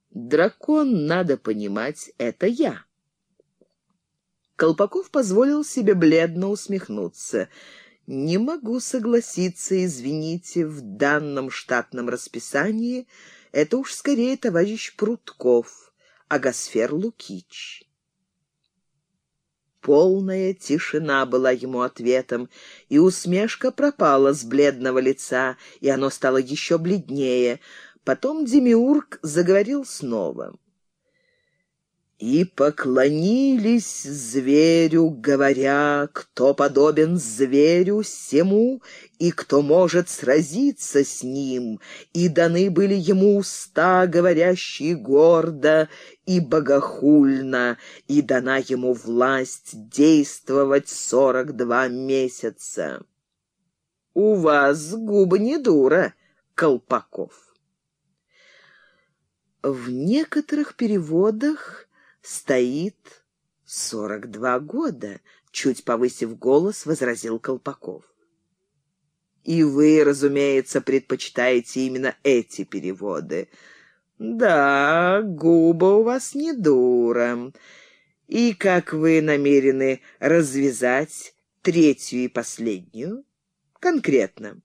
Дракон, надо понимать, это я». Колпаков позволил себе бледно усмехнуться. «Не могу согласиться, извините, в данном штатном расписании это уж скорее товарищ Прутков, Агасфер Лукич». Полная тишина была ему ответом, и усмешка пропала с бледного лица, и оно стало еще бледнее. Потом Демиург заговорил снова. «И поклонились зверю, говоря, кто подобен зверю сему, и кто может сразиться с ним, и даны были ему уста, говорящие гордо и богохульно, и дана ему власть действовать 42 месяца». У вас губы не дура, Колпаков. В некоторых переводах стоит 42 года, чуть повысив голос, возразил Колпаков. И вы, разумеется, предпочитаете именно эти переводы. Да, губа у вас не дура. И как вы намерены развязать третью и последнюю? Конкретно.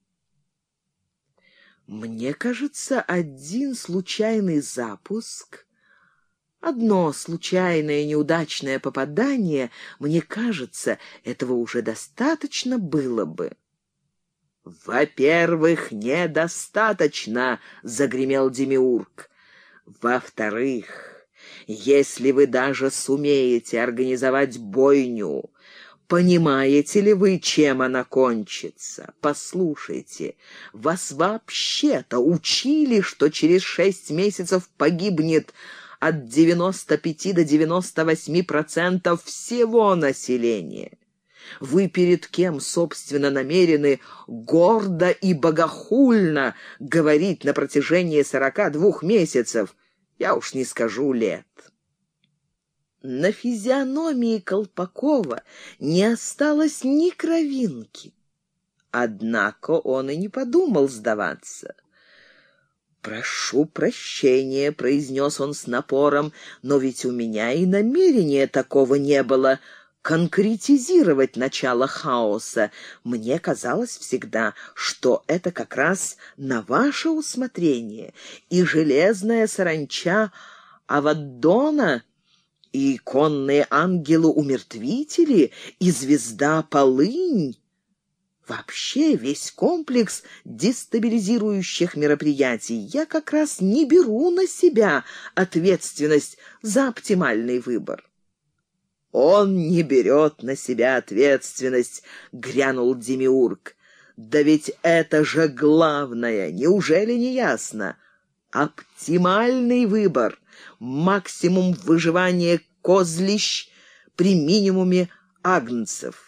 Мне кажется, один случайный запуск, одно случайное неудачное попадание, мне кажется, этого уже достаточно было бы. «Во-первых, недостаточно», — загремел Демиург. «Во-вторых, если вы даже сумеете организовать бойню, понимаете ли вы, чем она кончится? Послушайте, вас вообще-то учили, что через 6 месяцев погибнет от 95 до 98% всего населения. Вы перед кем, собственно, намерены гордо и богохульно говорить на протяжении 42 месяцев? Я уж не скажу лет». На физиономии Колпакова не осталось ни кровинки. Однако он и не подумал сдаваться. «Прошу прощения», — произнес он с напором, «но ведь у меня и намерения такого не было конкретизировать начало хаоса. Мне казалось всегда, что это как раз на ваше усмотрение, и железная саранча Аваддона, и конные ангелы-умертвители, и звезда Полынь. Вообще весь комплекс дестабилизирующих мероприятий. Я как раз не беру на себя ответственность за оптимальный выбор». «Он не берет на себя ответственность», — грянул Демиург. «Да ведь это же главное, неужели не ясно? Оптимальный выбор, максимум выживания козлищ при минимуме агнцев».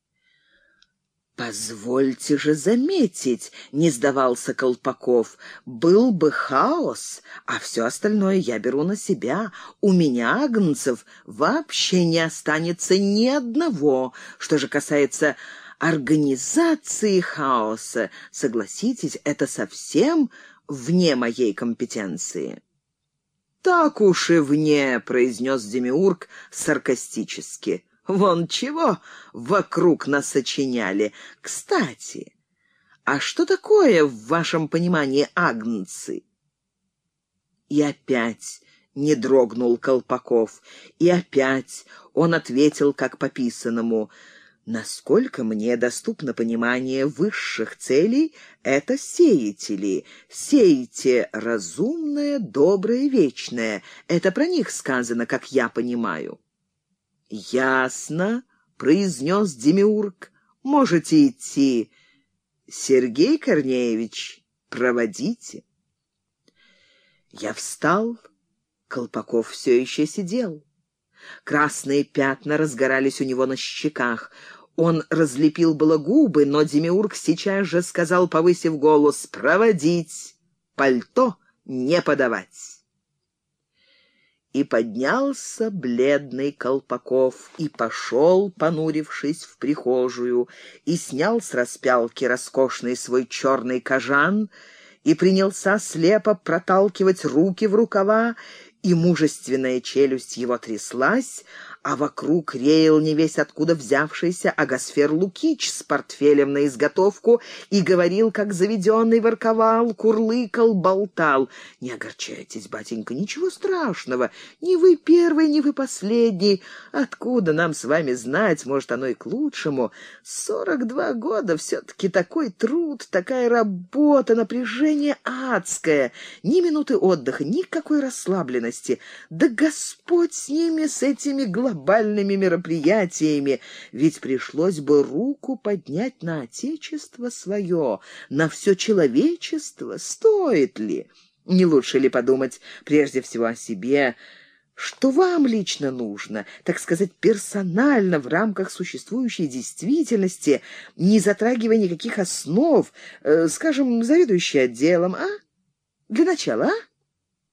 «Позвольте же заметить», — не сдавался Колпаков, «был бы хаос, а все остальное я беру на себя. У меня агнцев вообще не останется ни одного. Что же касается организации хаоса, согласитесь, это совсем вне моей компетенции». «Так уж и вне», — произнес Демиург саркастически. «Вон чего вокруг нас сочиняли. Кстати, а что такое в вашем понимании агнцы?» И опять не дрогнул Колпаков, и опять он ответил как по писанному: «Насколько мне доступно понимание высших целей, это сеятели. Сеете разумное, доброе, вечное. Это про них сказано, как я понимаю». «Ясно», — произнес Демиург, — «можете идти. Сергей Корнеевич, проводите». Я встал. Колпаков все еще сидел. Красные пятна разгорались у него на щеках. Он разлепил было губы, но Демиург сейчас же сказал, повысив голос: «Проводить, пальто не подавать». И поднялся бледный Колпаков, и пошел, понурившись, в прихожую, и снял с распялки роскошный свой черный кожан, и принялся слепо проталкивать руки в рукава, и мужественная челюсть его тряслась, а вокруг реял невесть откуда взявшийся Агасфер Лукич с портфелем на изготовку и говорил, как заведенный, ворковал, курлыкал, болтал. «Не огорчайтесь, батенька, ничего страшного. Ни вы первый, ни вы последний. Откуда нам с вами знать, может, оно и к лучшему. 42 года все-таки такой труд, такая работа, напряжение адское. Ни минуты отдыха, никакой расслабленности. Да Господь с ними, с этими глобальными мероприятиями, ведь пришлось бы руку поднять на отечество свое, на все человечество. Стоит ли? Не лучше ли подумать прежде всего о себе, что вам лично нужно, так сказать, персонально в рамках существующей действительности, не затрагивая никаких основ, скажем, заведующий отделом, а? Для начала, а?